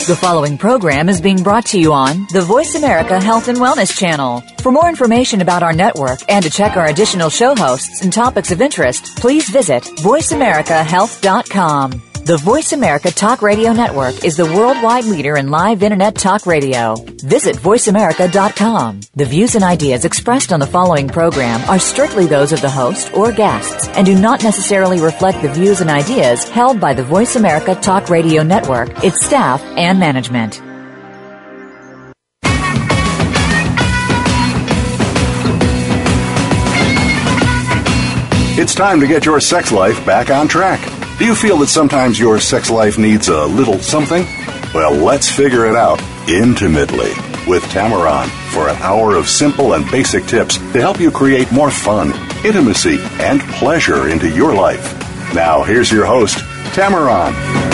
The following program is being brought to you on the Voice America Health and Wellness Channel. For more information about our network and to check our additional show hosts and topics of interest, please visit voiceamericahealth.com. The Voice America Talk Radio Network is the worldwide leader in live Internet talk radio. Visit voiceamerica.com. The views and ideas expressed on the following program are strictly those of the host or guests and do not necessarily reflect the views and ideas held by the Voice America Talk Radio Network, its staff, and management. It's time to get your sex life back on track. Do you feel that sometimes your sex life needs a little something? Well, let's figure it out intimately with Tamaran for an hour of simple and basic tips to help you create more fun, intimacy, and pleasure into your life. Now, here's your host, Tamaran.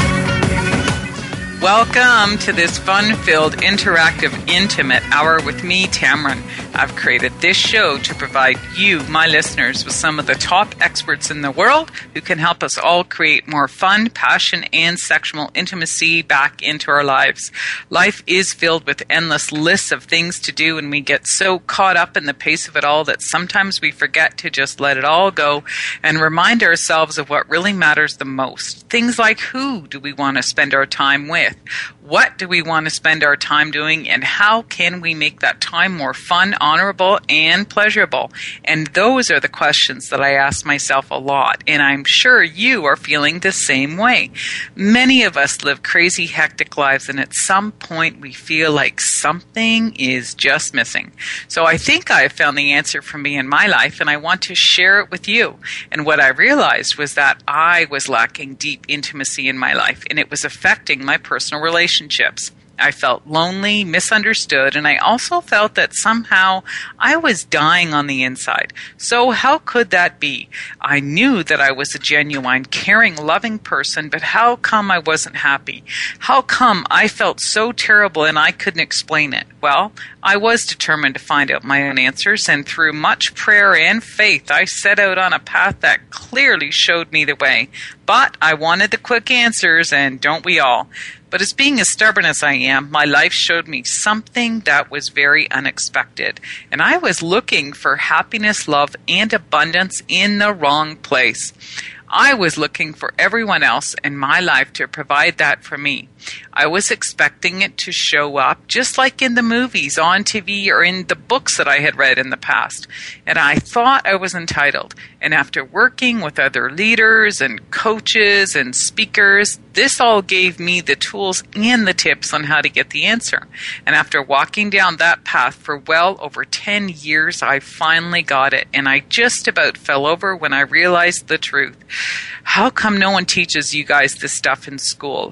Welcome to this fun-filled, interactive, intimate hour with me, Tamaran. I've created this show to provide you, my listeners, with some of the top experts in the world who can help us all create more fun, passion, and sexual intimacy back into our lives. Life is filled with endless lists of things to do, and we get so caught up in the pace of it all that sometimes we forget to just let it all go and remind ourselves of what really matters the most. Things like, who do we want to spend our time with? What do we want to spend our time doing, and how can we make that time more fun, honorable, and pleasurable? And those are the questions that I ask myself a lot, and I'm sure you are feeling the same way. Many of us live crazy, hectic lives, and at some point we feel like something is just missing. So I think I have found the answer for me in my life, and I want to share it with you. And what I realized was that I was lacking deep intimacy in my life, and it was affecting my personal relationships. I felt lonely, misunderstood, and I also felt that somehow I was dying on the inside. So how could that be? I knew that I was a genuine, caring, loving person, but how come I wasn't happy? How come I felt so terrible and I couldn't explain it? Well, I was determined to find out my own answers, and through much prayer and faith, I set out on a path that clearly showed me the way. But I wanted the quick answers, and don't we all? But as being as stubborn as I am, my life showed me something that was very unexpected. And I was looking for happiness, love, and abundance in the wrong place. I was looking for everyone else in my life to provide that for me. I was expecting it to show up just like in the movies, on TV, or in the books that I had read in the past. And I thought I was entitled. And after working with other leaders and coaches and speakers, this all gave me the tools and the tips on how to get the answer. And after walking down that path for well over 10 years, I finally got it. And I just about fell over when I realized the truth. How come no one teaches you guys this stuff in school?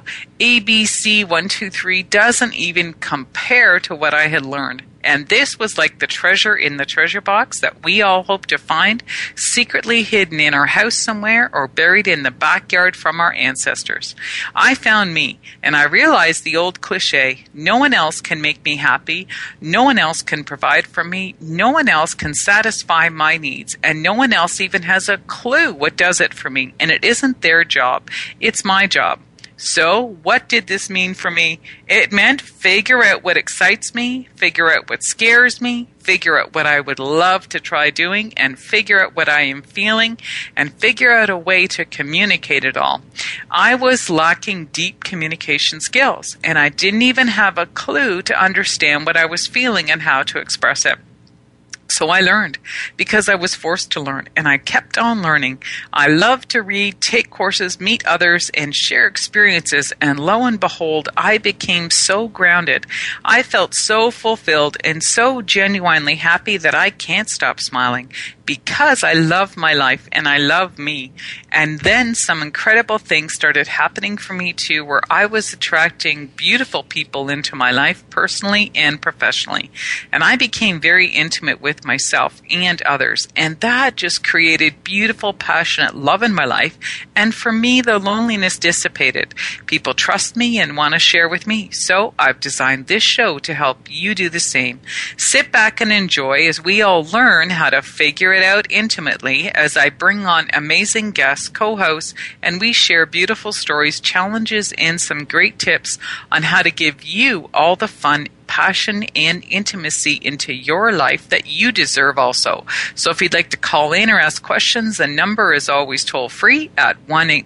ABC 1, 2, 3 doesn't even compare to what I had learned. And this was like the treasure in the treasure box that we all hope to find, secretly hidden in our house somewhere or buried in the backyard from our ancestors. I found me, and I realized the old cliche, no one else can make me happy, no one else can provide for me, no one else can satisfy my needs, and no one else even has a clue what does it for me. And it isn't their job, it's my job. So what did this mean for me? It meant figure out what excites me, figure out what scares me, figure out what I would love to try doing, and figure out what I am feeling, and figure out a way to communicate it all. I was lacking deep communication skills, and I didn't even have a clue to understand what I was feeling and how to express it. So I learned because I was forced to learn, and I kept on learning. I love to read, take courses, meet others, and share experiences, and lo and behold, I became so grounded. I felt so fulfilled and so genuinely happy that I can't stop smiling because I love my life and I love me. And then some incredible things started happening for me too, where I was attracting beautiful people into my life personally and professionally. And I became very intimate with myself and others. And that just created beautiful, passionate love in my life. And for me, the loneliness dissipated. People trust me and want to share with me. So I've designed this show to help you do the same. Sit back and enjoy as we all learn how to figure Figure It Out Intimately as I bring on amazing guests, co-hosts, and we share beautiful stories, challenges, and some great tips on how to give you all the fun, passion, and intimacy into your life that you deserve also. So if you'd like to call in or ask questions, the number is always toll free at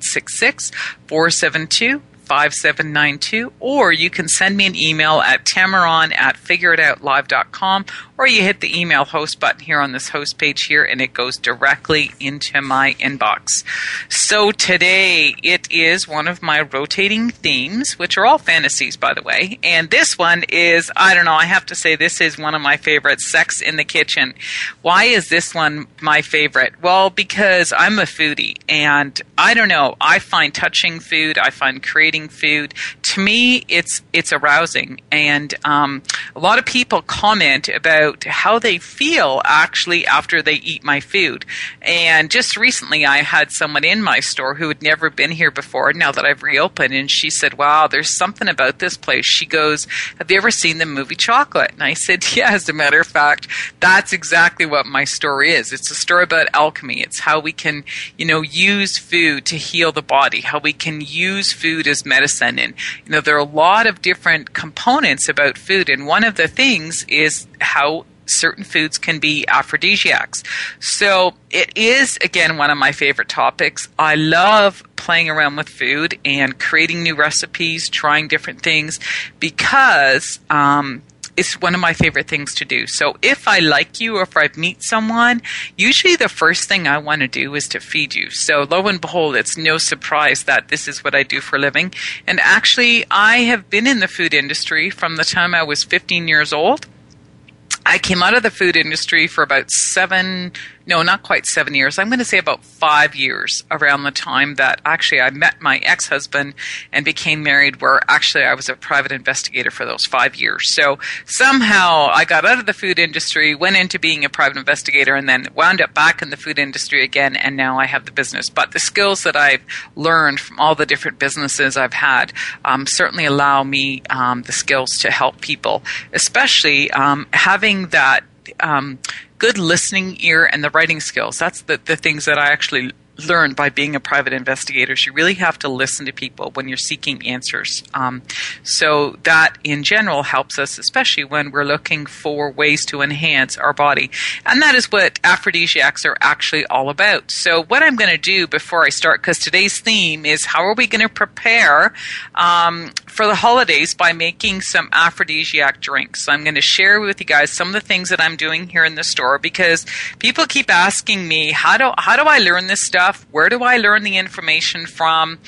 1-866-472-5792, or you can send me an email at tamaron@figureitoutlive.com, or you hit the email host button here on this host page here, and it goes directly into my inbox. So today it is one of my rotating themes, which are all fantasies, by the way. And this one is, I don't know, I have to say this is one of my favorites, sex in the kitchen. Why is this one my favorite? Well, because I'm a foodie, and I don't know, I find touching food, I find creating food, to me it's arousing, and a lot of people comment about how they feel actually after they eat my food. And just recently I had someone in my store who had never been here before, now that I've reopened, and she said, wow, there's something about this place. She goes, have you ever seen the movie Chocolate? And I said, yeah, as a matter of fact, that's exactly what my story is. It's a story about alchemy. It's how we can, use food to heal the body, how we can use food as medicine. And, there are a lot of different components about food. And one of the things is how certain foods can be aphrodisiacs. So it is, again, one of my favorite topics. I love playing around with food and creating new recipes, trying different things, because it's one of my favorite things to do. So if I like you, or if I meet someone, usually the first thing I want to do is to feed you. So lo and behold, it's no surprise that this is what I do for a living. And actually, I have been in the food industry from the time I was 15 years old. I came out of the food industry for about not quite 7 years. I'm going to say about 5 years, around the time that actually I met my ex-husband and became married, where actually I was a private investigator for those 5 years. So somehow I got out of the food industry, went into being a private investigator, and then wound up back in the food industry again, and now I have the business. But the skills that I've learned from all the different businesses I've had certainly allow me the skills to help people, especially having that good listening ear and the writing skills. That's the things that I actually learned by being a private investigator. You really have to listen to people when you're seeking answers. So that in general helps us, especially when we're looking for ways to enhance our body. And that is what aphrodisiacs are actually all about. So what I'm going to do before I start, because today's theme is how are we going to prepare for the holidays by making some aphrodisiac drinks. So I'm going to share with you guys some of the things that I'm doing here in the store, because people keep asking me, how do I learn this stuff? Where do I learn the information from?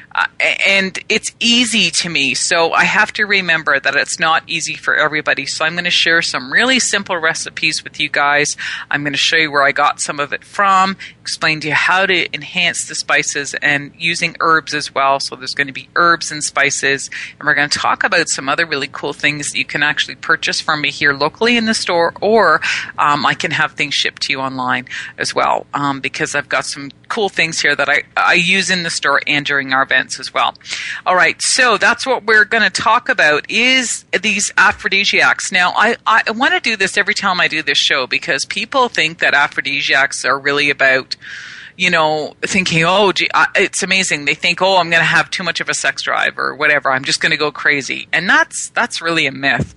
And it's easy to me, so I have to remember that it's not easy for everybody. So I'm going to share some really simple recipes with you guys. I'm going to show you where I got some of it from, explain to you how to enhance the spices, and using herbs as well. So there's going to be herbs and spices, and we're going to talk about some other really cool things that you can actually purchase from me here locally in the store, or I can have things shipped to you online as well, because I've got some cool things here that I use in the store and during our events as well. All right, so that's what we're going to talk about, is these aphrodisiacs. Now, I want to do this every time I do this show, because people think that aphrodisiacs are really about, thinking, oh, gee, it's amazing. They think, oh, I'm going to have too much of a sex drive or whatever. I'm just going to go crazy. And that's really a myth.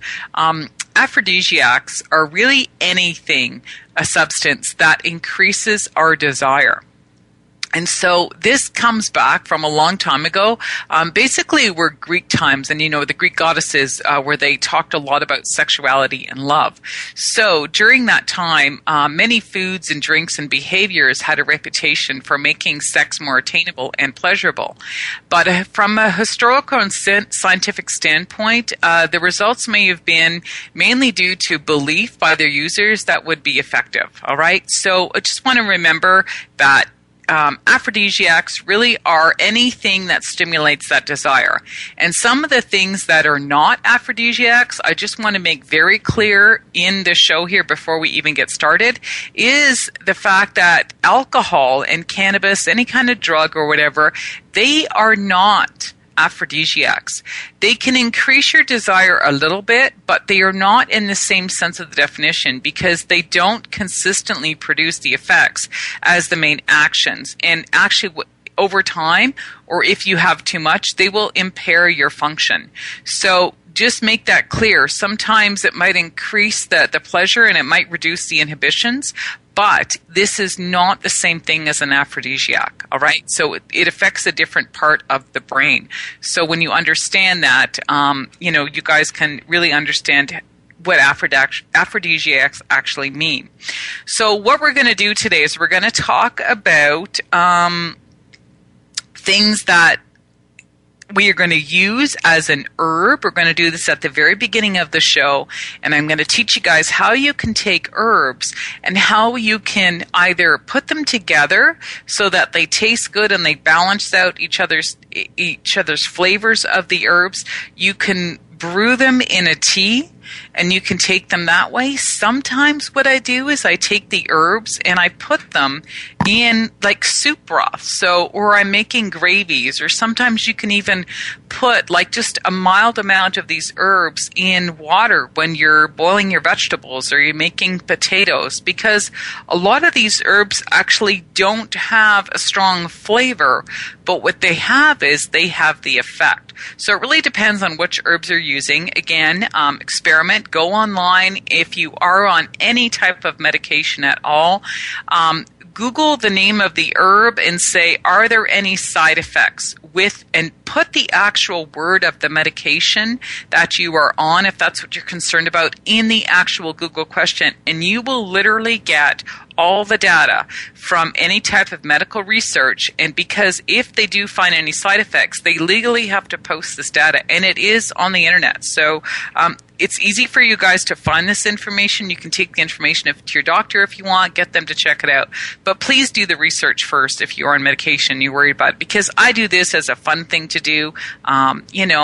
Aphrodisiacs are really anything, a substance that increases our desire. And so this comes back from a long time ago. Basically, were Greek times, and the Greek goddesses, where they talked a lot about sexuality and love. So during that time, many foods and drinks and behaviors had a reputation for making sex more attainable and pleasurable. But from a historical and scientific standpoint, the results may have been mainly due to belief by their users that would be effective. All right, so I just want to remember that aphrodisiacs really are anything that stimulates that desire. And some of the things that are not aphrodisiacs, I just want to make very clear in the show here before we even get started, is the fact that alcohol and cannabis, any kind of drug or whatever, they are not aphrodisiacs. They can increase your desire a little bit, but they are not in the same sense of the definition because they don't consistently produce the effects as the main actions. And actually, over time, or if you have too much, they will impair your function. So just make that clear. Sometimes it might increase the pleasure and it might reduce the inhibitions, but this is not the same thing as an aphrodisiac, all right? So it affects a different part of the brain. So when you understand that, you guys can really understand what aphrodisiacs actually mean. So what we're going to do today is we're going to talk about things that we are going to use as an herb. We're going to do this at the very beginning of the show, and I'm going to teach you guys how you can take herbs and how you can either put them together so that they taste good and they balance out each other's flavors of the herbs. You can brew them in a tea, and you can take them that way. Sometimes what I do is I take the herbs and I put them in like soup broth. Or I'm making gravies, or sometimes you can even put like just a mild amount of these herbs in water when you're boiling your vegetables or you're making potatoes, because a lot of these herbs actually don't have a strong flavor, but what they have is they have the effect. So it really depends on which herbs you're using. Again, experiment. Go online if you are on any type of medication at all. Google the name of the herb and say, are there any side effects and put the actual word of the medication that you are on, if that's what you're concerned about, in the actual Google question, and you will literally get all the data from any type of medical research. And because if they do find any side effects, they legally have to post this data, and it is on the internet. So it's easy for you guys to find this information. You can take the information to your doctor if you want, get them to check it out. But please do the research first if you're on medication and you're worried about it, because I do this as a fun thing to do. I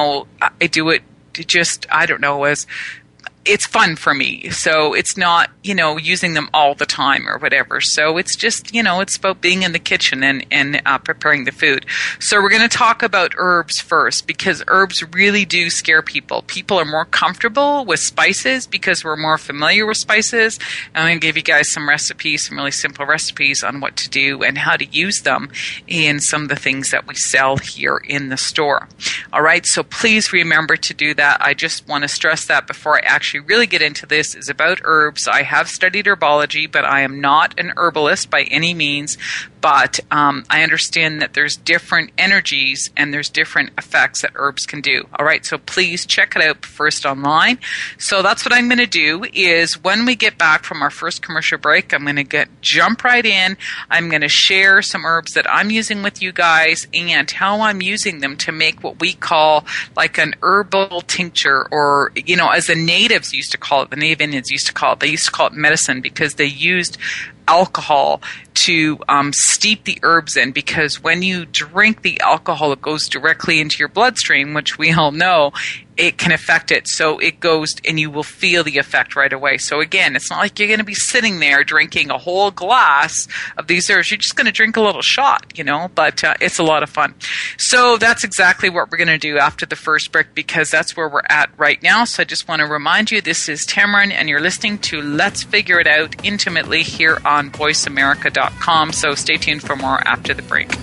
do it just, as it's fun for me. So it's not, using them all the time or whatever. So it's just, it's about being in the kitchen and preparing the food. So we're going to talk about herbs first, because herbs really do scare people. People are more comfortable with spices because we're more familiar with spices. And I'm going to give you guys some recipes, some really simple recipes on what to do and how to use them in some of the things that we sell here in the store. All right. So please remember to do that. I just want to stress that before I actually really get into this is about herbs. I have studied herbology, but I am not an herbalist by any means. But I understand that there's different energies and there's different effects that herbs can do. All right, so please check it out first online. So that's what I'm going to do is when we get back from our first commercial break, I'm going to jump right in. I'm going to share some herbs that I'm using with you guys and how I'm using them to make what we call like an herbal tincture, or, as the natives used to call it, the Native Indians used to call it, they used to call it medicine because they used alcohol to steep the herbs in, because when you drink the alcohol, it goes directly into your bloodstream, which we all know it can affect it. So it goes and you will feel the effect right away. So again, it's not like you're going to be sitting there drinking a whole glass of these herbs. You're just going to drink a little shot, but it's a lot of fun. So that's exactly what we're going to do after the first break, because that's where we're at right now. So I just want to remind you, this is Tamarin, and you're listening to Let's Figure It Out Intimately here on VoiceAmerica.com. So stay tuned for more after the break.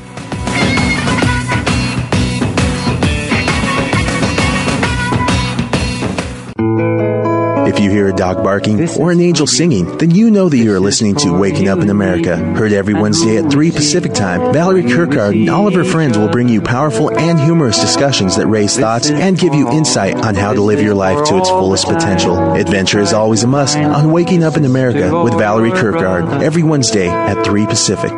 If you hear a dog barking or an angel singing, then you know that you are listening to Waking Up in America. Heard every Wednesday at 3 Pacific Time, Valerie Kirkard and all of her friends will bring you powerful and humorous discussions that raise thoughts and give you insight on how to live your life to its fullest potential. Adventure is always a must on Waking Up in America with Valerie Kirkard every Wednesday at 3 Pacific.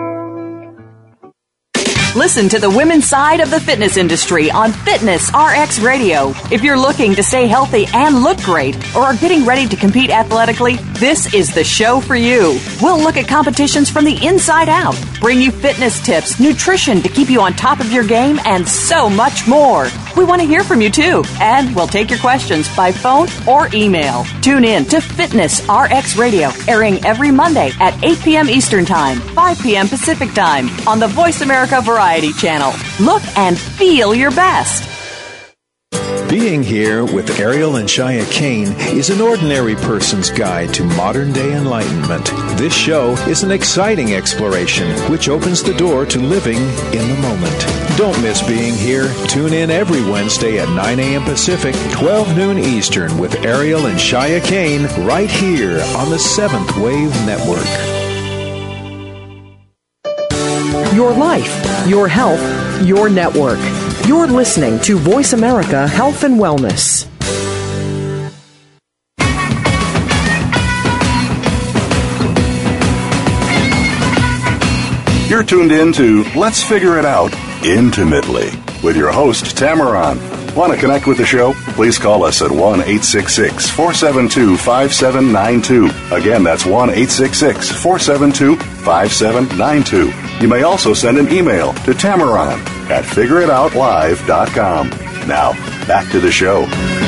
Listen to the women's side of the fitness industry on Fitness RX Radio. If you're looking to stay healthy and look great, or are getting ready to compete athletically, this is the show for you. We'll look at competitions from the inside out, bring you fitness tips, nutrition to keep you on top of your game, and so much more. We want to hear from you too, and we'll take your questions by phone or email. Tune in to Fitness RX Radio, airing every Monday at 8 p.m. Eastern Time, 5 p.m. Pacific Time on the Voice America Variety Channel. Look and feel your best. Being Here with Ariel and Shia Kane is an ordinary person's guide to modern-day enlightenment. This show is an exciting exploration which opens the door to living in the moment. Don't miss Being Here. Tune in every Wednesday at 9 a.m. Pacific, 12 noon Eastern with Ariel and Shia Kane right here on the Seventh Wave Network. Your life, your health, your network. You're listening to Voice America Health and Wellness. You're tuned in to Let's Figure It Out Intimately with your host, Tamaran. Want to connect with the show? Please call us at 1-866-472-5792. Again, that's 1-866-472-5792. You may also send an email to Tamaran at figureitoutlive.com. Now, back to the show.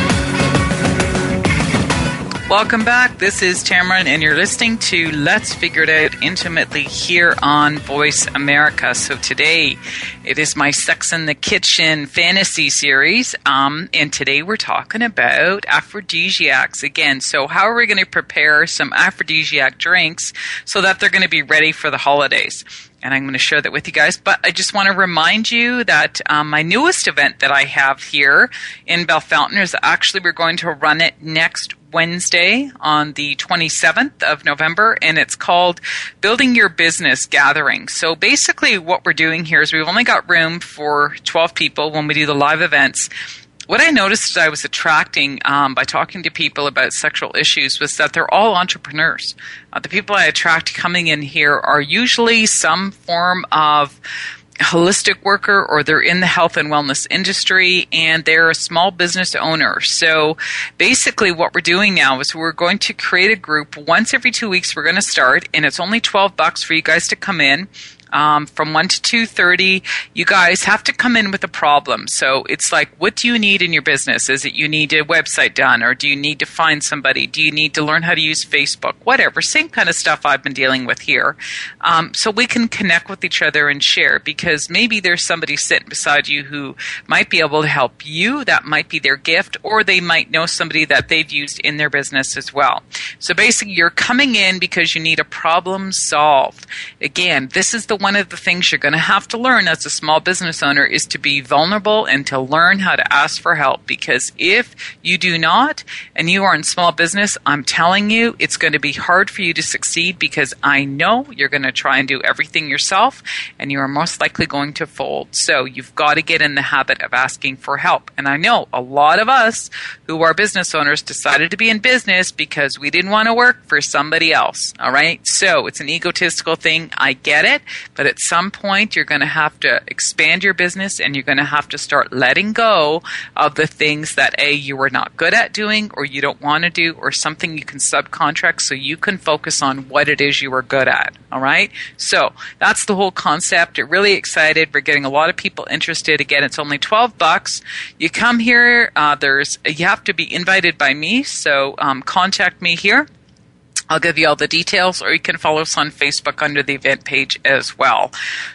Welcome back. This is Tamaran, and you're listening to Let's Figure It Out Intimately here on Voice America. So today, it is my Sex in the Kitchen fantasy series, and today we're talking about aphrodisiacs again. So how are we going to prepare some aphrodisiac drinks so that they're going to be ready for the holidays? And I'm going to share that with you guys. But I just want to remind you that my newest event that I have here in Bellefontaine is actually we're going to run it next Wednesday on the 27th of November, and it's called Building Your Business Gathering. So basically what we're doing here is we've only got room for 12 people when we do the live events. What I noticed I was attracting by talking to people about sexual issues was that they're all entrepreneurs. The people I attract coming in here are usually some form of holistic worker, or they're in the health and wellness industry, and they're a small business owner. So basically what we're doing now is we're going to create a group once every 2 weeks. We're going to start, and it's only $12 for you guys to come in. From 1 to 2:30, you guys have to come in with a problem. So it's like, what do you need in your business? Is it you need a website done, or do you need to find somebody? Do you need to learn how to use Facebook? Whatever, same kind of stuff I've been dealing with here. So we can connect with each other and share, because maybe there's somebody sitting beside you who might be able to help you. That might be their gift, or they might know somebody that they've used in their business as well. So basically, you're coming in because you need a problem solved. Again, this is one of the things you're going to have to learn as a small business owner is to be vulnerable and to learn how to ask for help. Because if you do not, and you are in small business, I'm telling you, it's going to be hard for you to succeed, because I know you're going to try and do everything yourself, and you are most likely going to fold. So you've got to get in the habit of asking for help. And I know a lot of us who are business owners decided to be in business because we didn't want to work for somebody else. All right? So it's an egotistical thing. I get it. But at some point, you're going to have to expand your business, and you're going to have to start letting go of the things that, A, you were not good at doing, or you don't want to do, or something you can subcontract so you can focus on what it is you were good at. All right? So that's the whole concept. We're really excited. We're getting a lot of people interested. Again, it's only $12. You come here. You have to be invited by me, so contact me here. I'll give you all the details, or you can follow us on Facebook under the event page as well.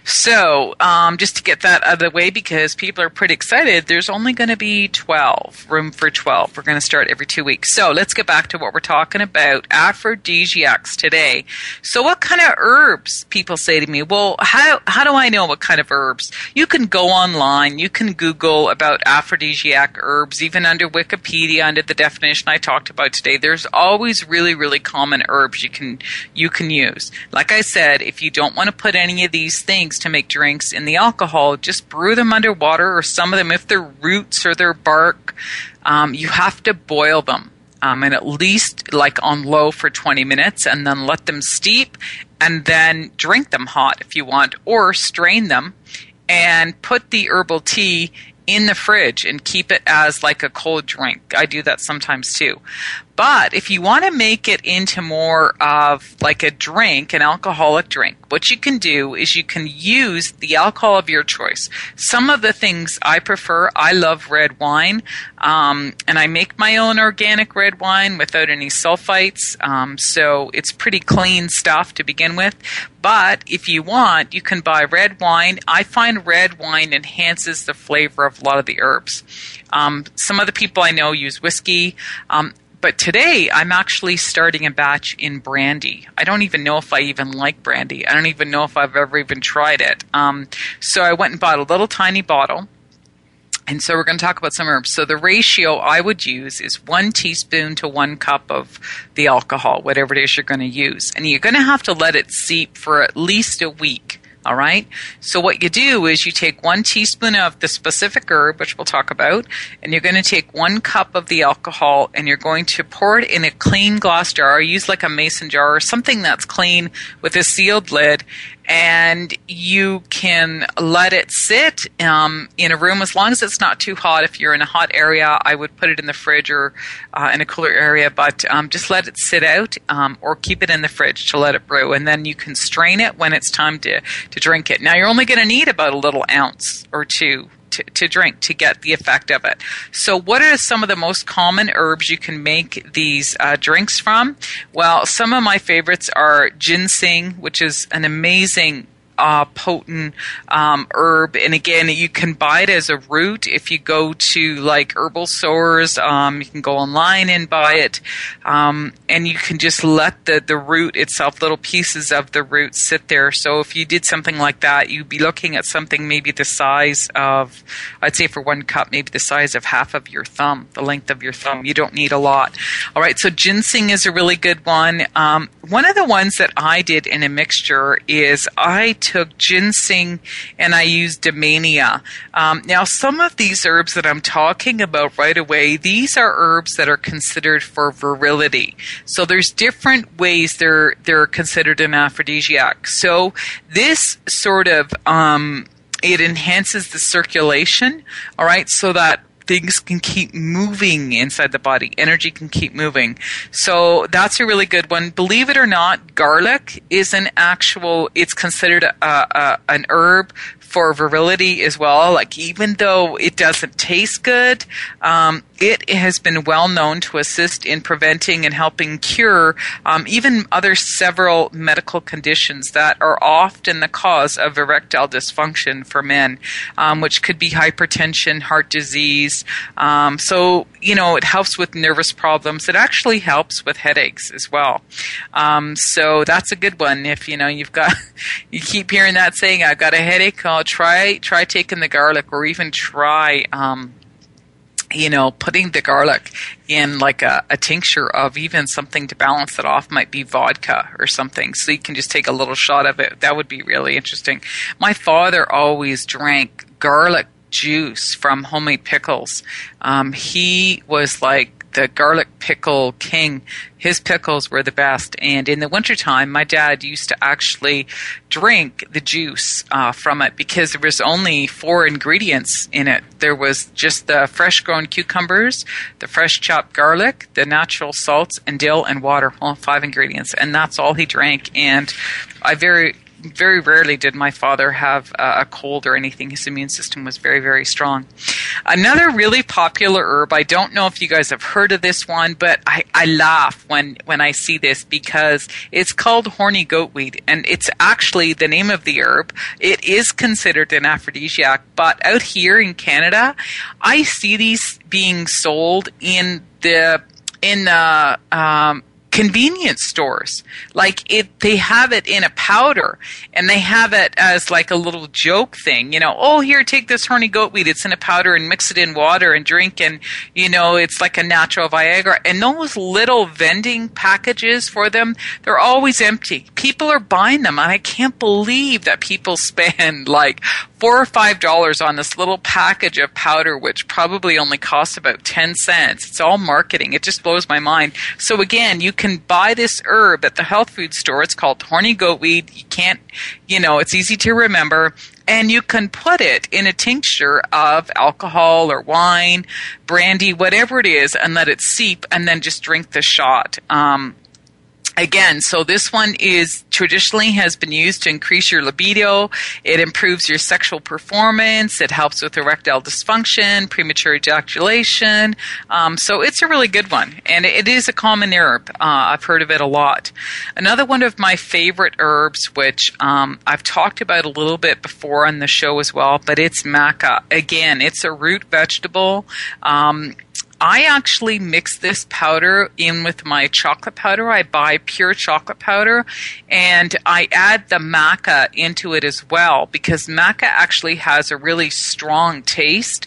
So just to get that out of the way, because people are pretty excited, there's only going to be room for 12. We're going to start every 2 weeks. So let's get back to what we're talking about, aphrodisiacs today. So what kind of herbs? People say to me, well, how do I know what kind of herbs? You can go online. You can Google about aphrodisiac herbs, even under Wikipedia, under the definition I talked about today. There's always really, really common herbs you can use. Like I said, if you don't want to put any of these things to make drinks in the alcohol, just brew them underwater, or some of them, if they're roots or they're bark, you have to boil them. And at least like on low for 20 minutes, and then let them steep, and then drink them hot if you want, or strain them and put the herbal tea in the fridge and keep it as like a cold drink. I do that sometimes too. But if you want to make it into more of like a drink, an alcoholic drink, what you can do is you can use the alcohol of your choice. Some of the things I prefer, I love red wine, and I make my own organic red wine without any sulfites, so it's pretty clean stuff to begin with. But if you want, you can buy red wine. I find red wine enhances the flavor of a lot of the herbs. Some other people I know use whiskey. But today, I'm actually starting a batch in brandy. I don't even know if I even like brandy. I don't even know if I've ever even tried it. So I went and bought a little tiny bottle. And so we're going to talk about some herbs. So the ratio I would use is 1 teaspoon to 1 cup of the alcohol, whatever it is you're going to use. And you're going to have to let it seep for at least a week. All right. So what you do is you take 1 teaspoon of the specific herb, which we'll talk about, and you're going to take 1 cup of the alcohol and you're going to pour it in a clean glass jar. Use like a mason jar or something that's clean with a sealed lid. And you can let it sit in a room as long as it's not too hot. If you're in a hot area, I would put it in the fridge or in a cooler area. But just let it sit out or keep it in the fridge to let it brew. And then you can strain it when it's time to drink it. Now, you're only going to need about a little ounce or two to drink to get the effect of it. So what are some of the most common herbs you can make these drinks from? Well, some of my favorites are ginseng, which is an amazing potent herb. And again, you can buy it as a root. If you go to like herbal stores, you can go online and buy it. And you can just let the root itself, little pieces of the root sit there. So if you did something like that, you'd be looking at something maybe the size of, I'd say for 1 cup, maybe the size of half of your thumb, the length of your thumb. You don't need a lot. All right. So ginseng is a really good one. One of the ones that I did in a mixture is I took ginseng and I used Damiana. Now, some of these herbs that I'm talking about right away, these are herbs that are considered for virility. So there's different ways they're considered an aphrodisiac. So this sort of it enhances the circulation, all right, so that things can keep moving inside the body. Energy can keep moving. So that's a really good one. Believe it or not, garlic is it's considered an herb for virility as well. Like, even though it doesn't taste good, it has been well known to assist in preventing and helping cure even several medical conditions that are often the cause of erectile dysfunction for men, which could be hypertension, heart disease. So, it helps with nervous problems. It actually helps with headaches as well. So that's a good one. If, you keep hearing that saying, I've got a headache, try taking the garlic, or even try, putting the garlic in like a tincture of even something to balance it off. Might be vodka or something. So you can just take a little shot of it. That would be really interesting. My father always drank garlic juice from homemade pickles. He was like the garlic pickle king. His pickles were the best. And in the wintertime, my dad used to actually drink the juice from it because there was only 4 ingredients in it. There was just the fresh grown cucumbers, the fresh chopped garlic, the natural salts, and dill and water. All 5 ingredients. And that's all he drank. And I very rarely did my father have a cold or anything. His immune system was very, very strong. Another really popular herb, I don't know if you guys have heard of this one, but I laugh when I see this because it's called horny goatweed, and it's actually the name of the herb. It is considered an aphrodisiac, but out here in Canada, I see these being sold in the convenience stores. Like, they have it in a powder, and they have it as like a little joke thing. Here, take this horny goatweed. It's in a powder, and mix it in water and drink, and it's like a natural Viagra. And those little vending packages for them, they're always empty. People are buying them, and I can't believe that people spend like $4 or $5 on this little package of powder, which probably only costs about 10 cents. It's all marketing. It just blows my mind. So again, you can buy this herb at the health food store. It's called horny goatweed. You can't, it's easy to remember. And you can put it in a tincture of alcohol or wine, brandy, whatever it is, and let it seep, and then just drink the shot. Again, so this one is traditionally has been used to increase your libido. It improves your sexual performance. It helps with erectile dysfunction, premature ejaculation. So it's a really good one. And it is a common herb. I've heard of it a lot. Another one of my favorite herbs, which I've talked about a little bit before on the show as well, but it's maca. Again, it's a root vegetable. I actually mix this powder in with my chocolate powder. I buy pure chocolate powder, and I add the maca into it as well, because maca actually has a really strong taste,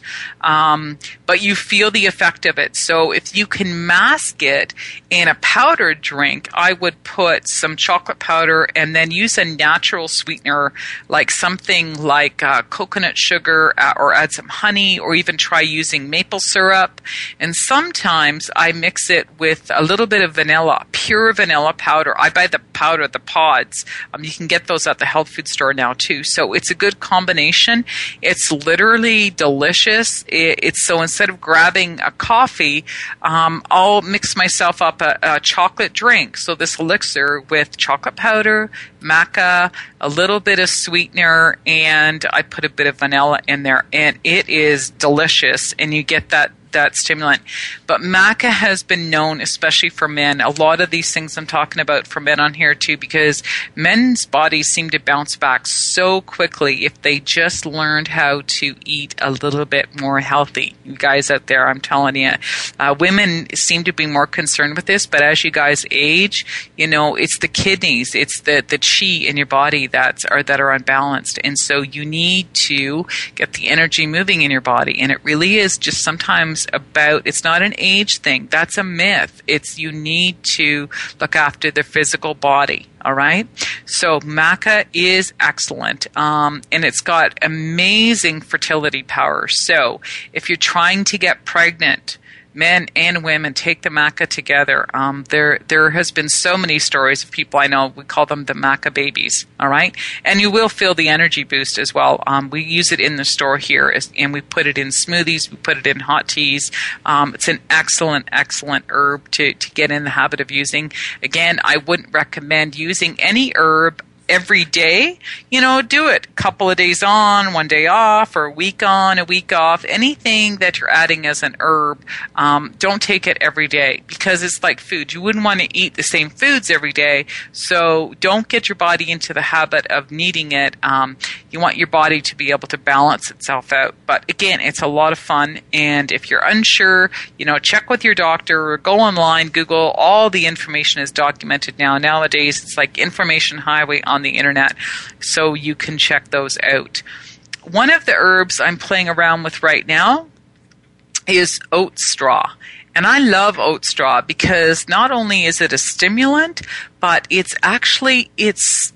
but you feel the effect of it. So if you can mask it in a powdered drink, I would put some chocolate powder and then use a natural sweetener, like something like coconut sugar, or add some honey, or even try using maple syrup. And sometimes I mix it with a little bit of vanilla, pure vanilla powder. I buy the powder, the pods. You can get those at the health food store now too. So it's a good combination. It's literally delicious. So instead of grabbing a coffee, I'll mix myself up a chocolate drink. So this elixir with chocolate powder, maca, a little bit of sweetener, and I put a bit of vanilla in there, and it is delicious, and you get that stimulant. But maca has been known, especially for men. A lot of these things I'm talking about for men on here too, because men's bodies seem to bounce back so quickly if they just learned how to eat a little bit more healthy. You guys out there, I'm telling you, women seem to be more concerned with this, but as you guys age, it's the kidneys, it's the chi in your body that are unbalanced, and so you need to get the energy moving in your body. And it really is just sometimes it's not an age thing. That's a myth. You need to look after the physical body. All right. So maca is excellent. And it's got amazing fertility power. So if you're trying to get pregnant, men and women, take the maca together. There has been so many stories of people I know. We call them the maca babies. All right, and you will feel the energy boost as well. We use it in the store here, and we put it in smoothies. We put it in hot teas. It's an excellent herb to get in the habit of using. Again, I wouldn't recommend using any herb every day. Do it a couple of days on, one day off, or a week on, a week off. Anything that you're adding as an herb, don't take it every day, because it's like food. You wouldn't want to eat the same foods every day, so don't get your body into the habit of needing it. You want your body to be able to balance itself out. But again, it's a lot of fun, and if you're unsure, check with your doctor, or go online, Google. All the information is documented now. Nowadays, it's like information highway on the internet, so you can check those out. One of the herbs I'm playing around with right now is oat straw. And I love oat straw because not only is it a stimulant, but it's actually it's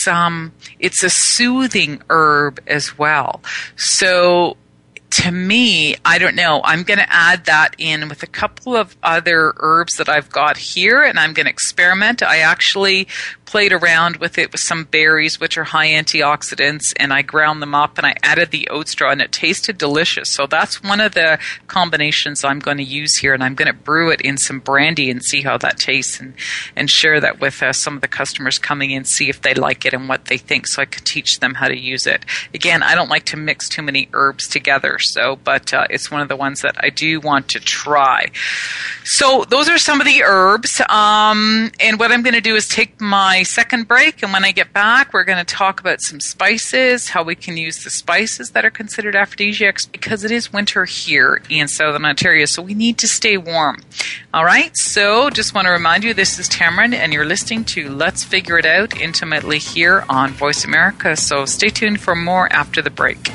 a soothing herb as well. So to me, I don't know, I'm going to add that in with a couple of other herbs that I've got here, and I'm going to experiment. I actually played around with it with some berries, which are high antioxidants, and I ground them up, and I added the oat straw, and it tasted delicious. So that's one of the combinations I'm going to use here, and I'm going to brew it in some brandy and see how that tastes, and share that with some of the customers coming in, see if they like it and what they think, so I can teach them how to use it. Again, I don't like to mix too many herbs together, but it's one of the ones that I do want to try. So those are some of the herbs, and what I'm going to do is take my second break, and when I get back, we're going to talk about some spices, how we can use the spices that are considered aphrodisiacs, because it is winter here in Southern Ontario, so we need to stay warm. All right, so just want to remind you, this is Tamron, and you're listening to Let's Figure It Out Intimately here on Voice America, so stay tuned for more after the break.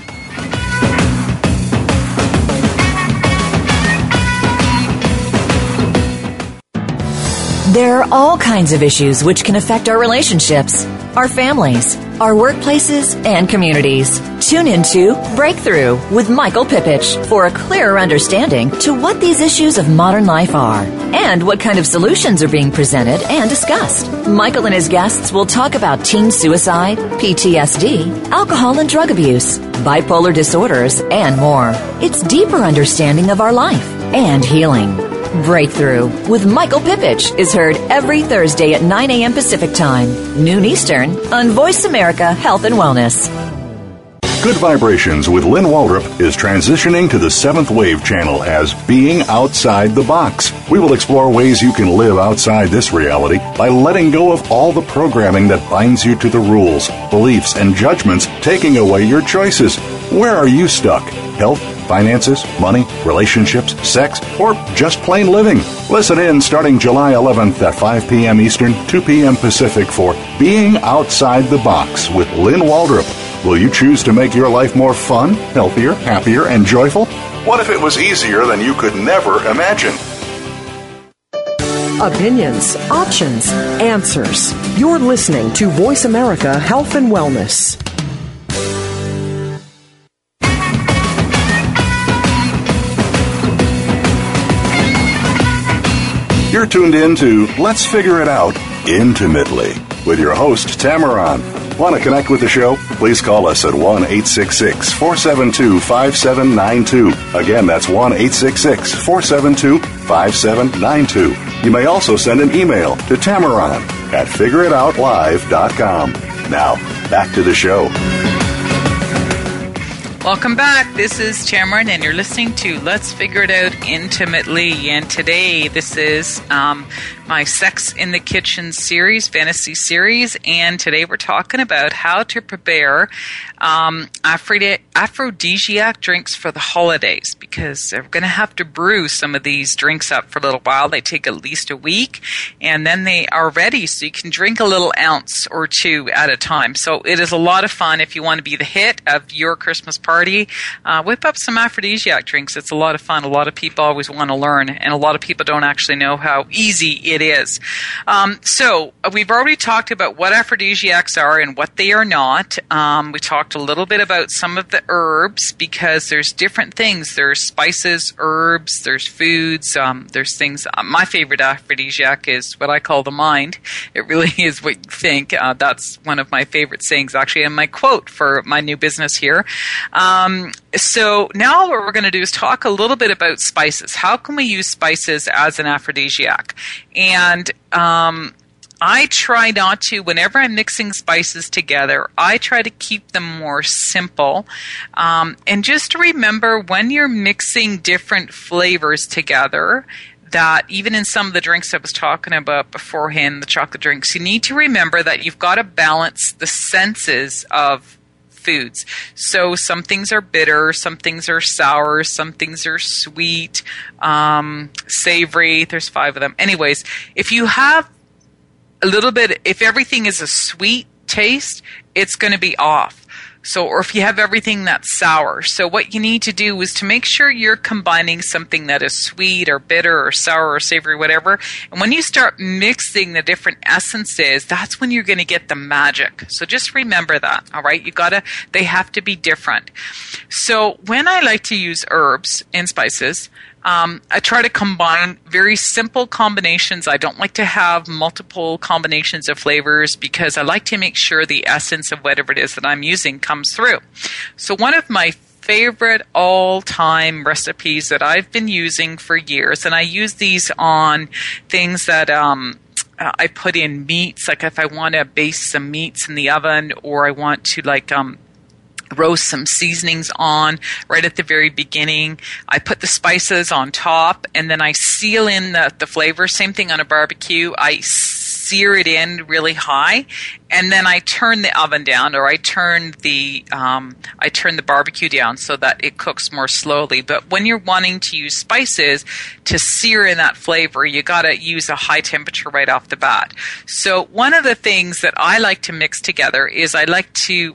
There are all kinds of issues which can affect our relationships, our families, our workplaces, and communities. Tune into Breakthrough with Michael Pipich for a clearer understanding to what these issues of modern life are and what kind of solutions are being presented and discussed. Michael and his guests will talk about teen suicide, PTSD, alcohol and drug abuse, bipolar disorders, and more. It's deeper understanding of our life and healing. Breakthrough with Michael Pipich is heard every Thursday at 9 a.m. Pacific Time, noon Eastern, on Voice America Health and Wellness. Good Vibrations with Lynn Waldrop is transitioning to the 7th Wave channel as Being Outside the Box. We will explore ways you can live outside this reality by letting go of all the programming that binds you to the rules, beliefs, and judgments, taking away your choices. Where are you stuck? Health, finances, money, relationships, sex, or just plain living? Listen in starting July 11th at 5 p.m. Eastern, 2 p.m. Pacific for Being Outside the Box with Lynn Waldrop. Will you choose to make your life more fun, healthier, happier, and joyful? What if it was easier than you could never imagine? Opinions, options, answers. You're listening to Voice America Health and Wellness. You're tuned in to Let's Figure It Out Intimately with your host, Tamaran. Want to connect with the show? Please call us at 1-866-472-5792. Again, that's 1-866-472-5792. You may also send an email to Tamaran@figureitoutlive.com. Now, back to the show. Welcome back. This is Tamaran, and you're listening to Let's Figure It Out Intimately. And today, this is my Sex in the Kitchen series, fantasy series. And today we're talking about how to prepare aphrodisiac drinks for the holidays, because they're going to have to brew some of these drinks up for a little while. They take at least a week, and then they are ready, so you can drink a little ounce or two at a time. So it is a lot of fun if you want to be the hit of your Christmas party. Whip up some aphrodisiac drinks. It's a lot of fun. A lot of people always want to learn, and a lot of people don't actually know how easy it is. So we've already talked about what aphrodisiacs are and what they are not. We talked a little bit about some of the herbs, because there's different things. There's spices, herbs, there's foods, there's things. My favorite aphrodisiac is what I call the mind. It really is what you think. That's one of my favorite sayings, actually, and my quote for my new business here. So now what we're going to do is talk a little bit about spices. How can we use spices as an aphrodisiac? And I try not to, whenever I'm mixing spices together, I try to keep them more simple. And just remember, when you're mixing different flavors together, that even in some of the drinks I was talking about beforehand, the chocolate drinks, you need to remember that you've got to balance the senses of foods. So some things are bitter, some things are sour, some things are sweet, savory. There's 5 of them. Anyways, if you have a little bit, if everything is a sweet taste, it's going to be off. So, or if you have everything that's sour. So what you need to do is to make sure you're combining something that is sweet or bitter or sour or savory, whatever. And when you start mixing the different essences, that's when you're going to get the magic. So just remember that, all right? They have to be different. So when I like to use herbs and spices, I try to combine very simple combinations. I don't like to have multiple combinations of flavors, because I like to make sure the essence of whatever it is that I'm using comes through. So one of my favorite all-time recipes that I've been using for years, and I use these on things that I put in meats, like if I want to baste some meats in the oven, or I want to roast some seasonings on right at the very beginning. I put the spices on top, and then I seal in the flavor. Same thing on a barbecue. I sear it in really high, and then I turn the oven down, or I turn the barbecue down so that it cooks more slowly. But when you're wanting to use spices to sear in that flavor, you got to use a high temperature right off the bat. So one of the things that I like to mix together is I like to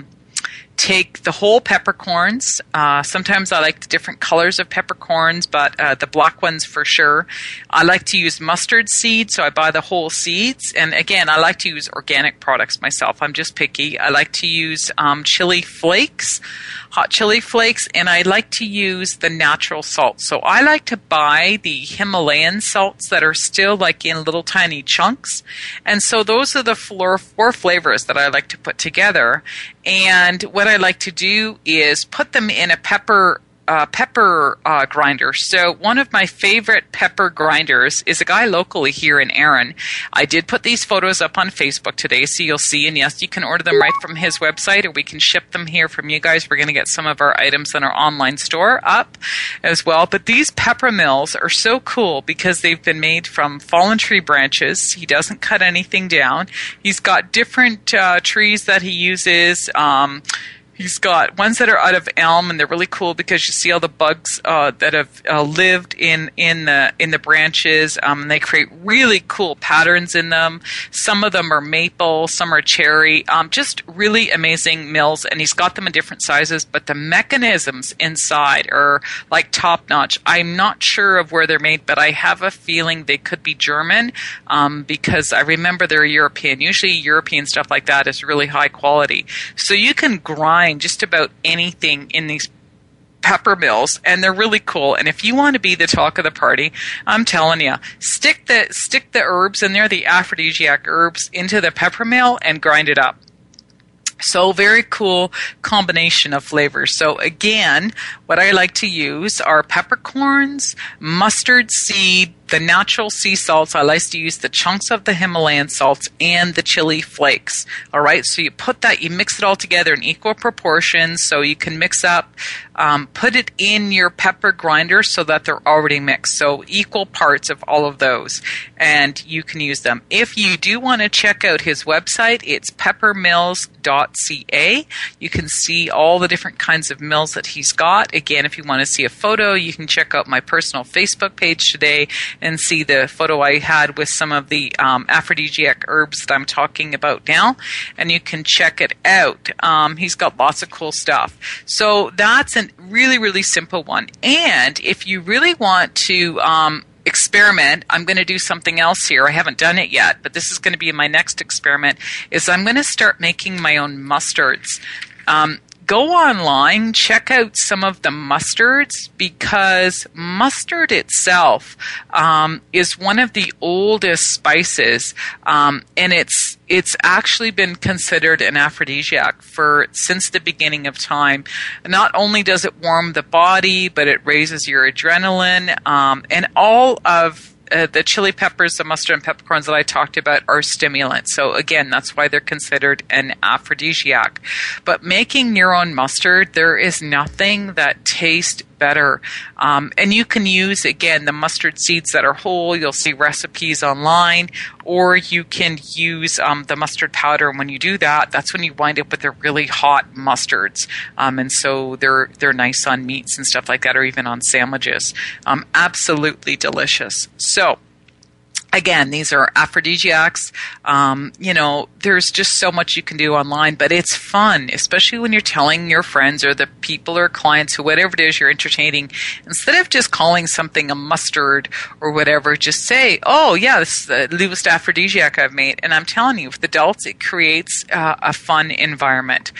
take the whole peppercorns. Sometimes I like the different colors of peppercorns, but the black ones for sure. I like to use mustard seeds, so I buy the whole seeds. And again, I like to use organic products myself. I'm just picky. I like to use chili flakes, hot chili flakes, and I like to use the natural salt. So I like to buy the Himalayan salts that are still like in little tiny chunks. And so those are the 4 flavors that I like to put together. And what I like to do is put them in a pepper pepper grinder. So one of my favorite pepper grinders is a guy locally here in Erin. I did put these photos up on Facebook today, so you'll see. And yes, you can order them right from his website, or we can ship them here from you guys. We're going to get some of our items in our online store up as well. But these pepper mills are so cool because they've been made from fallen tree branches. He doesn't cut anything down. He's got different trees that he uses. He's got ones that are out of elm, and they're really cool because you see all the bugs that have lived in the branches. And they create really cool patterns in them. Some of them are maple, some are cherry. Just really amazing mills, and he's got them in different sizes. But the mechanisms inside are like top notch. I'm not sure of where they're made, but I have a feeling they could be German because I remember they're European. Usually, European stuff like that is really high quality. So you can grind just about anything in these pepper mills, and they're really cool. And if you want to be the talk of the party, I'm telling you, stick the herbs in there, the aphrodisiac herbs, into the pepper mill and grind it up. So very cool combination of flavors. So again, what I like to use are peppercorns, mustard seed, the natural sea salts. I like to use the chunks of the Himalayan salts and the chili flakes. All right, so you put that, you mix it all together in equal proportions so you can mix up, put it in your pepper grinder so that they're already mixed. So equal parts of all of those, and you can use them. If you do want to check out his website, it's peppermills.ca. You can see all the different kinds of mills that he's got. Again, if you want to see a photo, you can check out my personal Facebook page today and see the photo I had with some of the aphrodisiac herbs that I'm talking about now, and you can check it out. He's got lots of cool stuff. So that's a really, really simple one. And if you really want to experiment, I'm going to do something else here. I haven't done it yet, but this is going to be my next experiment, is I'm going to start making my own mustards. Go online, check out some of the mustards, because mustard itself is one of the oldest spices, and it's actually been considered an aphrodisiac since the beginning of time. Not only does it warm the body, but it raises your adrenaline, and all of the chili peppers, the mustard, and peppercorns that I talked about are stimulants. So again, that's why they're considered an aphrodisiac. But making your own mustard, there is nothing that tastes better. And you can use, again, the mustard seeds that are whole. You'll see recipes online. Or you can use the mustard powder. And when you do that, that's when you wind up with the really hot mustards. And so they're nice on meats and stuff like that, or even on sandwiches. Absolutely delicious. So, again, these are aphrodisiacs. There's just so much you can do online, but it's fun, especially when you're telling your friends or the people or clients or whatever it is you're entertaining. Instead of just calling something a mustard or whatever, just say, oh, yeah, this is the newest aphrodisiac I've made. And I'm telling you, with adults, it creates a fun environment.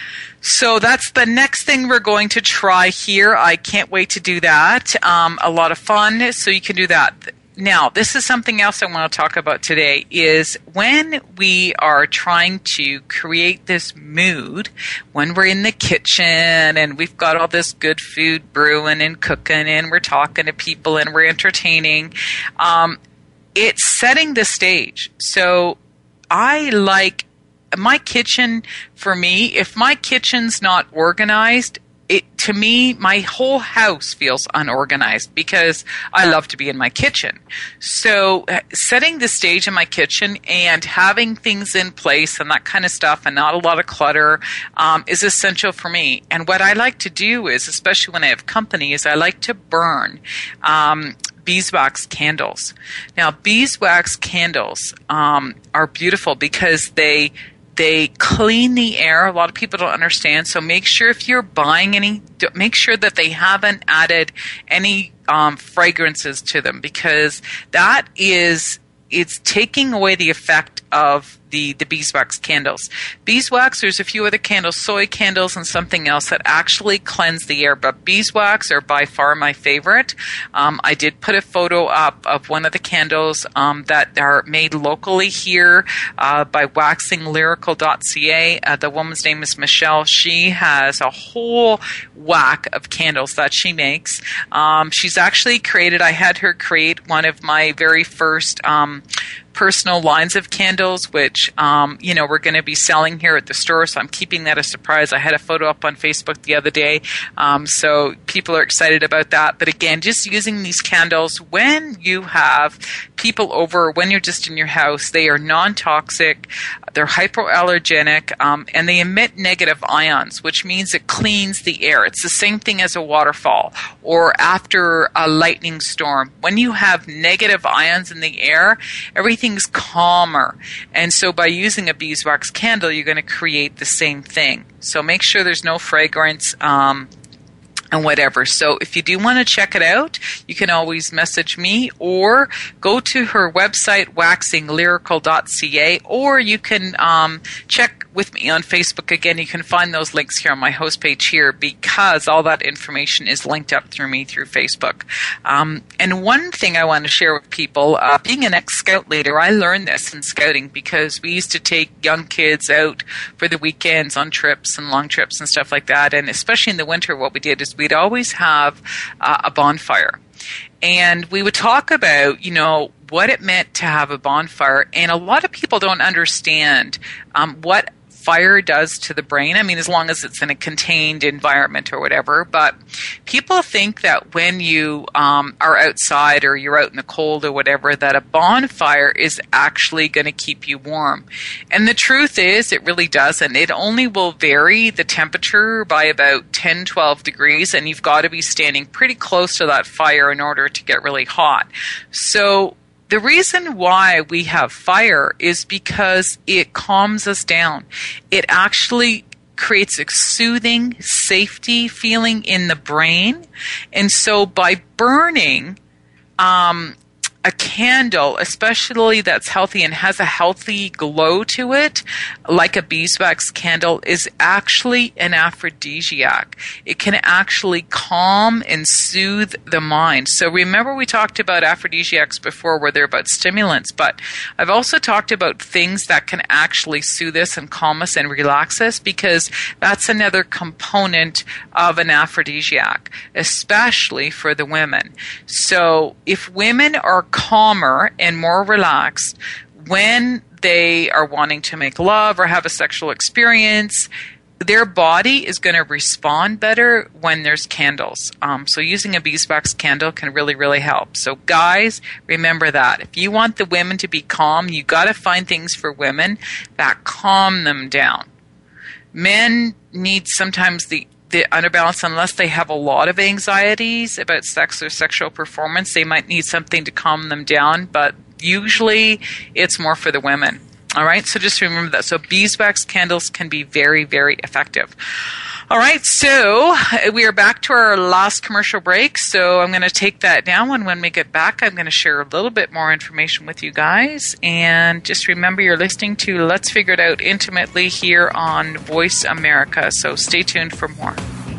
So that's the next thing we're going to try here. I can't wait to do that. A lot of fun, so you can do that. Now, this is something else I want to talk about today, is when we are trying to create this mood, when we're in the kitchen and we've got all this good food brewing and cooking and we're talking to people and we're entertaining, it's setting the stage. So I like my kitchen, for me, if my kitchen's not organized, to me, my whole house feels unorganized because I love to be in my kitchen. So setting the stage in my kitchen and having things in place and that kind of stuff and not a lot of clutter is essential for me. And what I like to do is, especially when I have company, is I like to burn beeswax candles. Now, beeswax candles are beautiful because they clean the air. A lot of people don't understand. So make sure if you're buying any, make sure that they haven't added any fragrances to them, because it's taking away the effect of the beeswax candles. Beeswax, there's a few other candles, soy candles and something else that actually cleanse the air, but beeswax are by far my favorite. I did put a photo up of one of the candles that are made locally here by waxinglyrical.ca. The woman's name is Michelle. She has a whole whack of candles that she makes. She's actually created, I had her create one of my very first personal lines of candles, which, we're going to be selling here at the store. So I'm keeping that a surprise. I had a photo up on Facebook the other day. So people are excited about that. But again, just using these candles when you have people over, when you're just in your house, they are non-toxic. They're hypoallergenic, and they emit negative ions, which means it cleans the air. It's the same thing as a waterfall or after a lightning storm. When you have negative ions in the air, everything's calmer. And so by using a beeswax candle, you're going to create the same thing. So make sure there's no fragrance and whatever. So if you do want to check it out, you can always message me or go to her website, waxinglyrical.ca, or you can check with me on Facebook. Again, you can find those links here on my host page here because all that information is linked up through me through Facebook. And one thing I want to share with people, being an ex-scout leader, I learned this in scouting because we used to take young kids out for the weekends on trips and long trips and stuff like that. And especially in the winter, what we did is we'd always have a bonfire. And we would talk about, what it meant to have a bonfire. And a lot of people don't understand what fire does to the brain. I mean, as long as it's in a contained environment or whatever. But people think that when you are outside or you're out in the cold or whatever, that a bonfire is actually going to keep you warm. And the truth is, it really doesn't. It only will vary the temperature by about 10, 12 degrees, and you've got to be standing pretty close to that fire in order to get really hot. So the reason why we have fire is because it calms us down. It actually creates a soothing safety feeling in the brain. And so by burning a candle, especially that's healthy and has a healthy glow to it, like a beeswax candle, is actually an aphrodisiac. It can actually calm and soothe the mind. So remember we talked about aphrodisiacs before where they're about stimulants, but I've also talked about things that can actually soothe us and calm us and relax us because that's another component of an aphrodisiac, especially for the women. So if women are calmer and more relaxed when they are wanting to make love or have a sexual experience, their body is going to respond better when there's candles. So using a beeswax candle can really, really help. So guys, remember that. If you want the women to be calm, you got to find things for women that calm them down. Men need sometimes the underbalance, unless they have a lot of anxieties about sex or sexual performance, they might need something to calm them down, but usually it's more for the women. All right, so just remember that. So beeswax candles can be very, very effective. All right, so we are back to our last commercial break, so I'm going to take that now, and when we get back, I'm going to share a little bit more information with you guys. And just remember, you're listening to Let's Figure It Out Intimately here on Voice America, so stay tuned for more.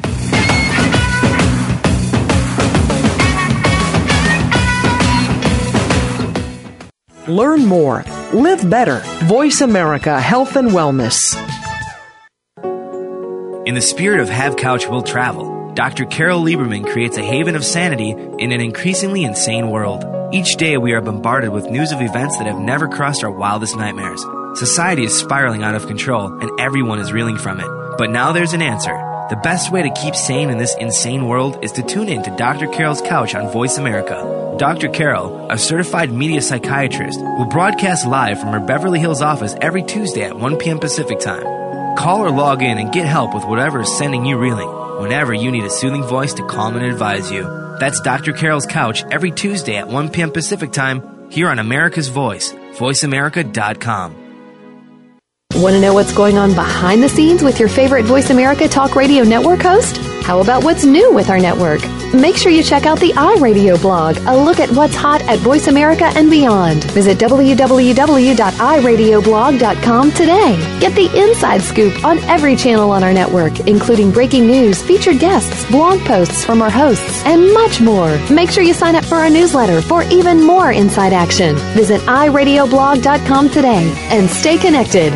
Learn more. Live better. Voice America Health and Wellness. In the spirit of Have Couch Will Travel, Dr. Carol Lieberman creates a haven of sanity in an increasingly insane world. Each day we are bombarded with news of events that have never crossed our wildest nightmares. Society is spiraling out of control, and everyone is reeling from it. But now there's an answer. The best way to keep sane in this insane world is to tune in to Dr. Carol's Couch on Voice America. Dr. Carol, a certified media psychiatrist, will broadcast live from her Beverly Hills office every Tuesday at 1 p.m. Pacific Time. Call or log in and get help with whatever is sending you reeling, whenever you need a soothing voice to calm and advise you. That's Dr. Carol's Couch every Tuesday at 1 p.m. Pacific Time here on America's Voice, voiceamerica.com. Want to know what's going on behind the scenes with your favorite Voice America Talk Radio Network host? How about what's new with our network? Make sure you check out the iRadio blog, a look at what's hot at Voice America and beyond. Visit www.iradioblog.com today. Get the inside scoop on every channel on our network, including breaking news, featured guests, blog posts from our hosts, and much more. Make sure you sign up for our newsletter for even more inside action. Visit iradioblog.com today and stay connected.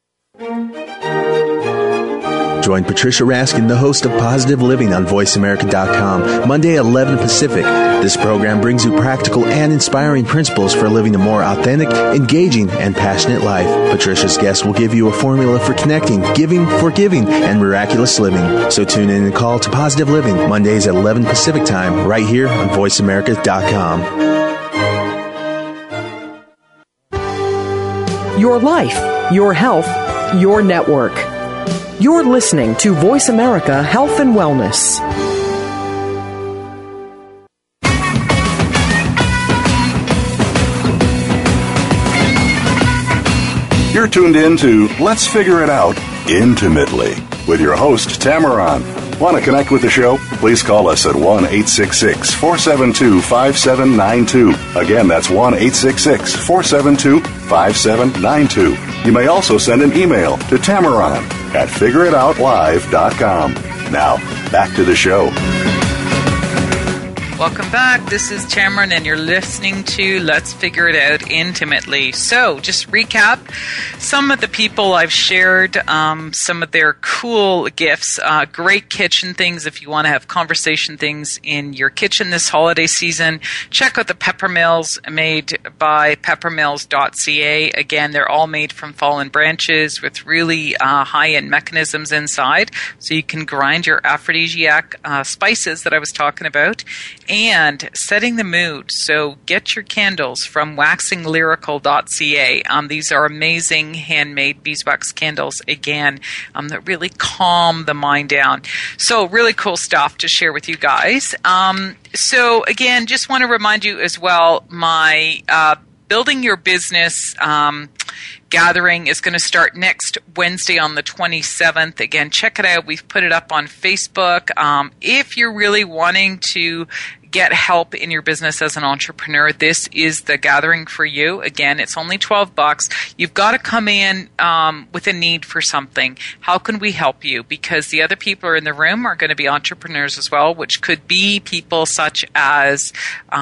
Join Patricia Raskin, the host of Positive Living on VoiceAmerica.com, Monday at 11 Pacific. This program brings you practical and inspiring principles for living a more authentic, engaging, and passionate life. Patricia's guests will give you a formula for connecting, giving, forgiving, and miraculous living. So tune in and call to Positive Living, Mondays at 11 Pacific Time, right here on VoiceAmerica.com. Your life, your health, your network. You're listening to Voice America Health and Wellness. You're tuned in to Let's Figure It Out Intimately with your host, Tamaran. Want to connect with the show? Please call us at 1-866-472-5792. Again, that's 1-866-472-5792. You may also send an email to Tamaran at figureitoutlive.com. Now, back to the show. Welcome back. This is Tamaran, and you're listening to Let's Figure It Out Intimately. So, just recap some of the people I've shared, some of their cool gifts, great kitchen things if you want to have conversation things in your kitchen this holiday season. Check out the Peppermills made by peppermills.ca. Again, they're all made from fallen branches with really high-end mechanisms inside, so you can grind your aphrodisiac spices that I was talking about. And setting the mood. So get your candles from waxinglyrical.ca. These are amazing handmade beeswax candles, again, that really calm the mind down. So really cool stuff to share with you guys. So again, just want to remind you as well, my Building Your Business gathering is going to start next Wednesday on the 27th. Again, check it out. We've put it up on Facebook. If you're really wanting to get help in your business as an entrepreneur, this is the gathering for you. Again, it's only $12. You've got to come in with a need for something. How can we help you? Because the other people are in the room are going to be entrepreneurs as well, which could be people such as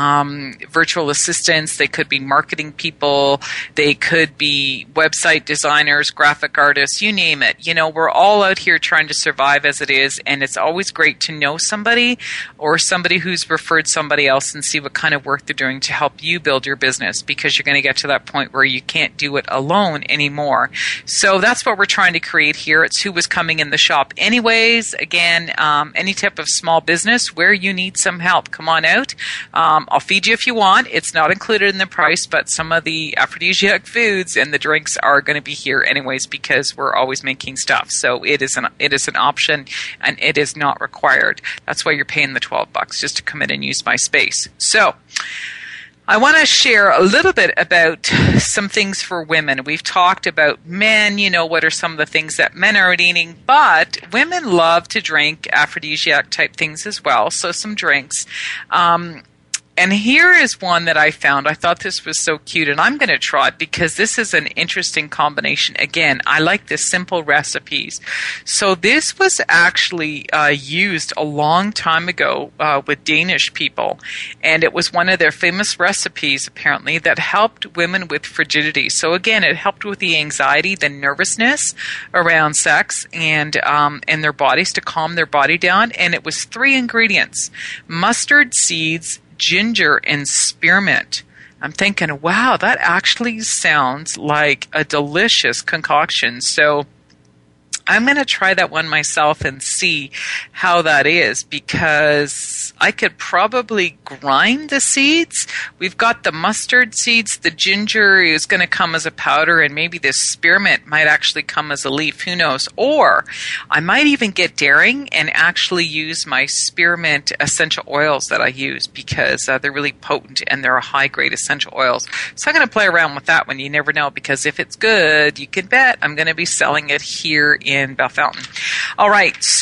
virtual assistants. They could be marketing people. They could be website designers, graphic artists, you name it. You know, we're all out here trying to survive as it is, and it's always great to know somebody or somebody who's referred somebody else and see what kind of work they're doing to help you build your business, because you're going to get to that point where you can't do it alone anymore. So that's what we're trying to create here. It's who was coming in the shop anyways. Again, any type of small business where you need some help, come on out. I'll feed you if you want. It's not included in the price, but some of the aphrodisiac foods and the drinks are going to be here anyways, because we're always making stuff. So it is an option, and it is not required. That's why you're paying the $12 just to come in and use my space. So I want to share a little bit about some things for women. We've talked about men, you know, what are some of the things that men are eating, but women love to drink aphrodisiac type things as well. So some drinks. And here is one that I found. I thought this was so cute, and I'm going to try it because this is an interesting combination. Again, I like the simple recipes. So this was actually used a long time ago with Danish people, and it was one of their famous recipes, apparently, that helped women with frigidity. So again, it helped with the anxiety, the nervousness around sex, and their bodies, to calm their body down. And it was 3 ingredients: mustard seeds, ginger, and spearmint. I'm thinking, wow, that actually sounds like a delicious concoction. So I'm going to try that one myself and see how that is, because I could probably grind the seeds. We've got the mustard seeds. The ginger is going to come as a powder, and maybe this spearmint might actually come as a leaf. Who knows? Or I might even get daring and actually use my spearmint essential oils that I use, because they're really potent and they're high-grade essential oils. So I'm going to play around with that one. You never know, because if it's good, you can bet I'm going to be selling it here in Bell Fountain. All right, so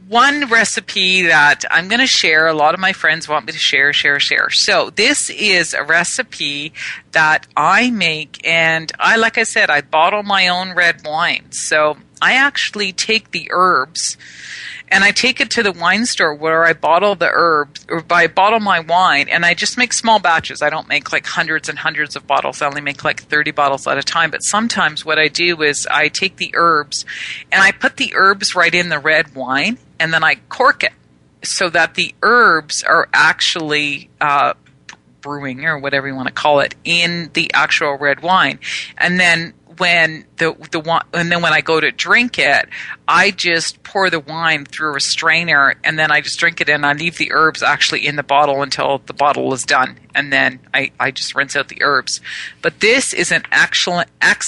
one recipe that I'm going to share. A lot of my friends want me to share. So this is a recipe that I make, and like I said, I bottle my own red wine. So I actually take the herbs and I take it to the wine store where I bottle the herbs, or I bottle my wine, and I just make small batches. I don't make like hundreds and hundreds of bottles. I only make like 30 bottles at a time. But sometimes what I do is I take the herbs and I put the herbs right in the red wine, and then I cork it so that the herbs are actually brewing, or whatever you want to call it, in the actual red wine. And then when when I go to drink it, I just pour the wine through a strainer, and then I just drink it, and I leave the herbs actually in the bottle until the bottle is done, and then I just rinse out the herbs. But this is an excellent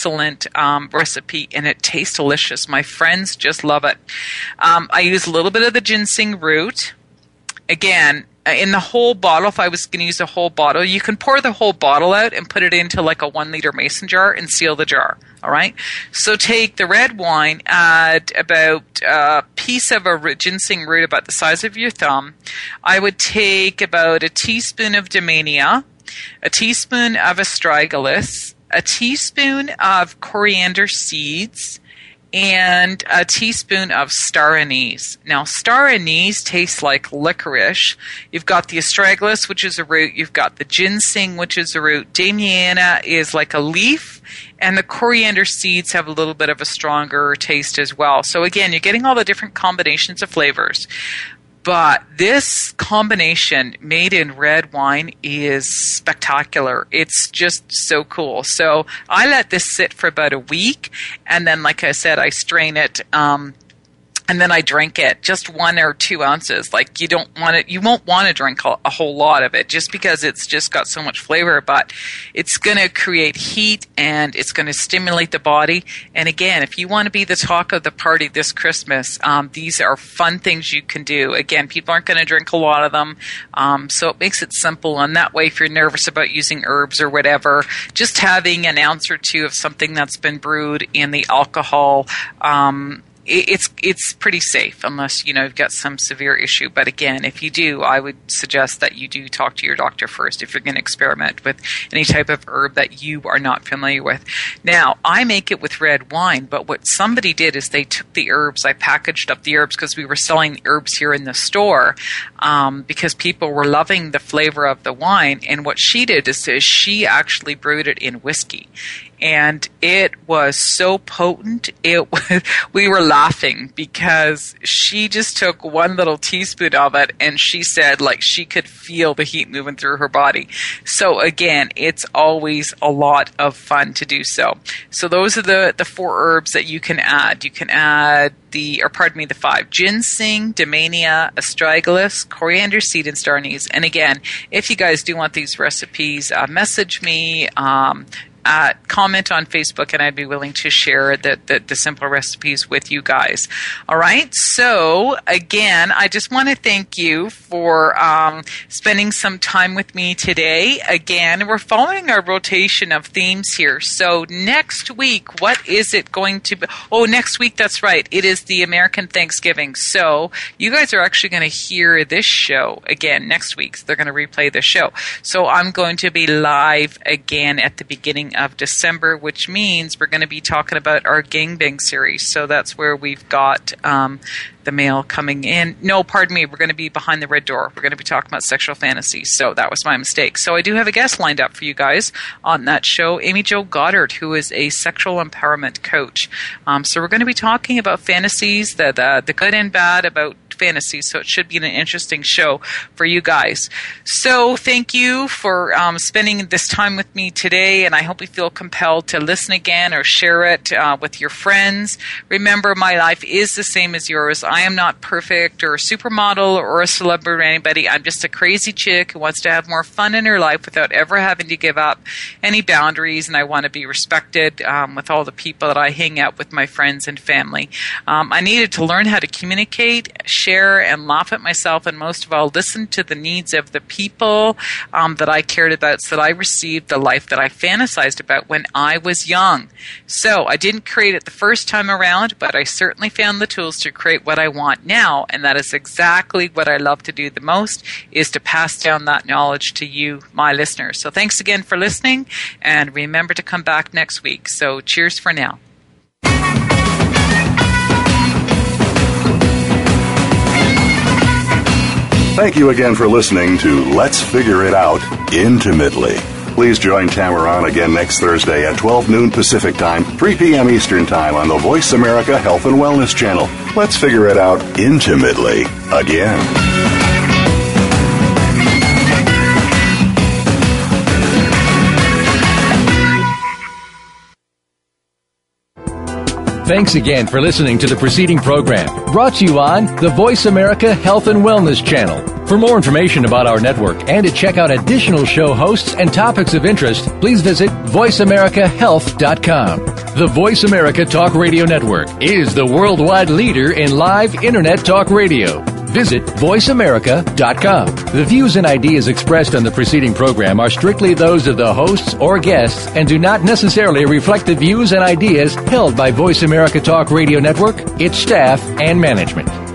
recipe, and it tastes delicious. My friends just love it. I use a little bit of the ginseng root. Again, in the whole bottle, if I was going to use a whole bottle, you can pour the whole bottle out and put it into like a 1 liter mason jar and seal the jar. All right. So take the red wine, add about a piece of a ginseng root about the size of your thumb. I would take about a teaspoon of Damiana, a teaspoon of astragalus, a teaspoon of coriander seeds, and a teaspoon of star anise. Now, star anise tastes like licorice. You've got the astragalus, which is a root. You've got the ginseng, which is a root. Damiana is like a leaf. And the coriander seeds have a little bit of a stronger taste as well. So again, you're getting all the different combinations of flavors. But this combination made in red wine is spectacular. It's just so cool. So I let this sit for about a week, and then, like I said, I strain it, and then I drink it, just 1 or 2 ounces. Like you won't want to drink a whole lot of it just because it's just got so much flavor, but it's going to create heat and it's going to stimulate the body. And again, if you want to be the talk of the party this Christmas, these are fun things you can do. Again, people aren't going to drink a lot of them. So it makes it simple. And that way, if you're nervous about using herbs or whatever, just having an ounce or 2 of something that's been brewed in the alcohol, it's pretty safe unless, you've got some severe issue. But again, if you do, I would suggest that you do talk to your doctor first if you're going to experiment with any type of herb that you are not familiar with. Now, I make it with red wine, but what somebody did is they took the herbs, I packaged up the herbs because we were selling herbs here in the store because people were loving the flavor of the wine. And what she did is she actually brewed it in whiskey. And it was so potent. We were laughing because she just took 1 little teaspoon of it, and she said like she could feel the heat moving through her body. So again, it's always a lot of fun to do so. So those are the 4 herbs that you can add. You can add the 5: ginseng, Damiana, astragalus, coriander seed, and star anise. And again, if you guys do want these recipes, message me. Comment on Facebook, and I'd be willing to share the simple recipes with you guys. All right. So again, I just want to thank you for spending some time with me today. Again, we're following our rotation of themes here. So next week, what is it going to be? Oh, next week, that's right. It is the American Thanksgiving. So you guys are actually going to hear this show again next week. So they're going to replay the show. So I'm going to be live again at the beginning of December, which means we're going to be talking about our gangbang series. So that's where we've got the mail coming in. No, pardon me. We're going to be behind the red door. We're going to be talking about sexual fantasies. So that was my mistake. So I do have a guest lined up for you guys on that show, Amy Jo Goddard, who is a sexual empowerment coach. So we're going to be talking about fantasies, the good and bad about fantasy, so it should be an interesting show for you guys. So thank you for spending this time with me today, and I hope you feel compelled to listen again or share it with your friends. Remember, my life is the same as yours. I am not perfect or a supermodel or a celebrity or anybody. I'm just a crazy chick who wants to have more fun in her life without ever having to give up any boundaries, and I want to be respected with all the people that I hang out with, my friends and family. I needed to learn how to communicate, share and laugh at myself, and most of all, listen to the needs of the people that I cared about, so that I received the life that I fantasized about when I was young. So I didn't create it the first time around, but I certainly found the tools to create what I want now, and that is exactly what I love to do the most, is to pass down that knowledge to you, my listeners. So thanks again for listening, and remember to come back next week. So cheers for now. Thank you again for listening to Let's Figure It Out Intimately. Please join Tamaran again next Thursday at 12 noon Pacific Time, 3 p.m. Eastern Time on the Voice America Health and Wellness Channel. Let's figure it out intimately again. Thanks again for listening to the preceding program, brought to you on the Voice America Health and Wellness Channel. For more information about our network and to check out additional show hosts and topics of interest, please visit voiceamericahealth.com. The Voice America Talk Radio Network is the worldwide leader in live Internet talk radio. Visit voiceamerica.com. The views and ideas expressed on the preceding program are strictly those of the hosts or guests and do not necessarily reflect the views and ideas held by Voice America Talk Radio Network, its staff, and management.